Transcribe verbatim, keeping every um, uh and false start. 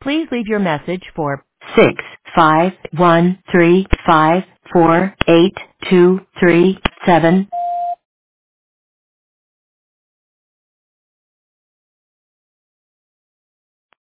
Please leave your message for six five one three five four eight two three seven.